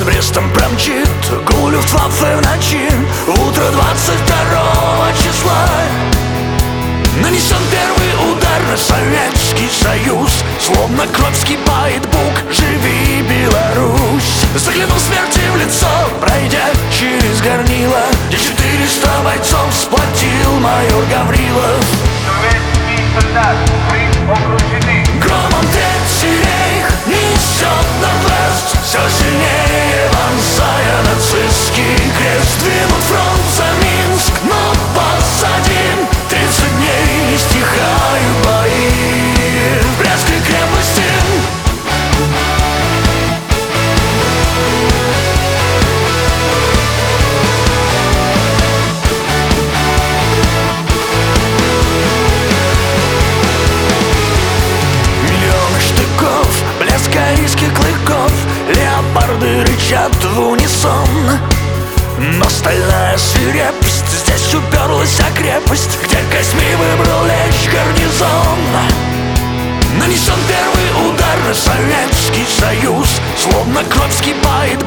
Брестом промчит гул Люфтваффе в ночи. Утро 22 числа нанесен первый удар на Советский Союз. Словно кровь вскипает бук, живи, Беларусь. Заглянул смерти в лицо, пройдя через горнило, где 400 бойцов сплотил майор Гаврилов. Советский солдат, вы окружены. Громом Третий рейх несет Норд-Вест, все сильнее вонзая нацистский крест. Двинут фронт за Минск, но позади 30 дней не стихают бои в Брестской крепости. Миллионы штыков, блеск корейских клыков, леопарды рычат в унисон. Но стальная свирепость, здесь уперлась крепость, где костьми выбрал лечь гарнизон. Нанесен первый удар на Советский Союз. Словно кровь вскипает